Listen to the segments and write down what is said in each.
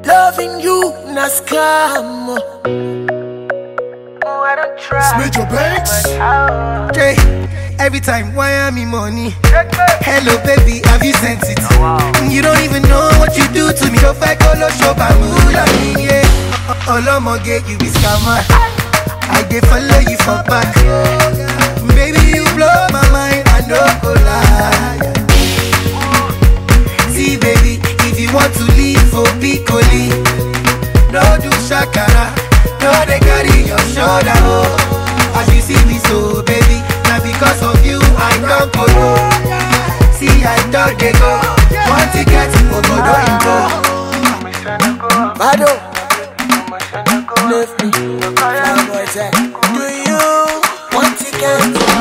Loving you, na scam. Smith your banks. Jay, every time, why am I money? Hello, baby, have you sent it? You don't even know what you do to me. Don't fight, call show Bamula, yeah. Olomoge, you be scammer. I dey follow you for back. Baby, you blow my mind, I no go lie. See, baby, if you want to leave for Piccoli, no do shakara, no they carry your shoulder, oh. As you see me so, baby, now because of you, I don't go. See, I don't they go. Want to get to Ogodo, you go. Bado, left me. Do you want to get?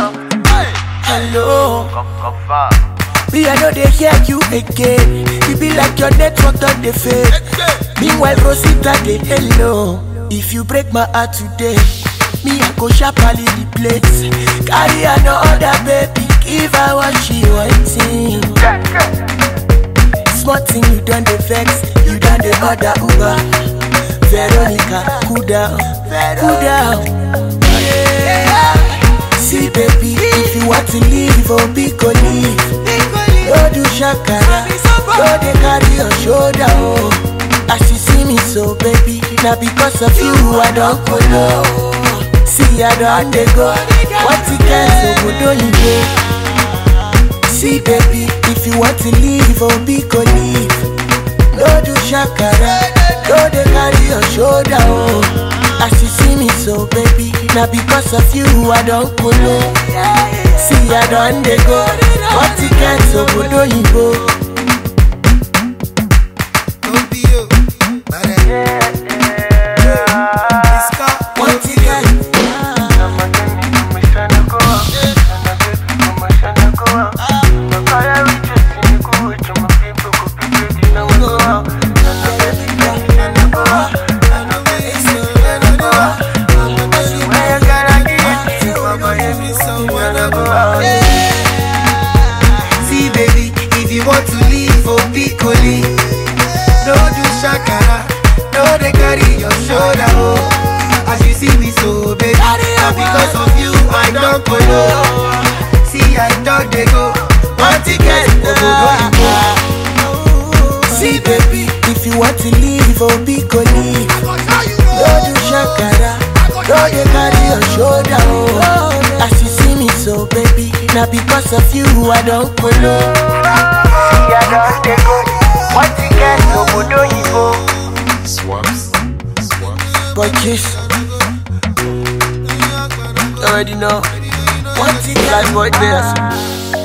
Hello. Me, I know they hear you again. You be like your network on the fade. Meanwhile, Rosita, they hello. If you break my heart today, me, I go sharply replace. Carry another baby, give her what she wanting. Small thing, you done the vex, you done the other Uber. Veronica, cool down, cool down. Yeah. See, baby, if you want to leave, oh, Piccoli. Don't do shakara, don't they carry your shoulder, oh. As you see me so, baby, now because of you, I don't follow. See, I don't they go. What you can, so good, don't you go? See, baby, if you want to leave, oh, Piccoli. Don't do shakara, don't they carry your shoulder, oh. As you see me so, baby, now because of you, I don't follow. See, I don't they go. What you can, so good, don't you go? Don't be you, but What you can? See, baby, if you want to leave for Piccoli, don't do shakara, no they carry your shoulder, oh. As you see me so, baby, now because of you, I don't follow. See, I don't they go. Want to get See, baby, if you want to leave, oh, Piccoli. Don't do shakara, don't they carry your shoulder, oh. As you see me so, baby, now because of you, I don't follow. See, I don't they go. What you get, so good, don't you go? Swaps. Boy, kiss. Already know. What you get, boy, this.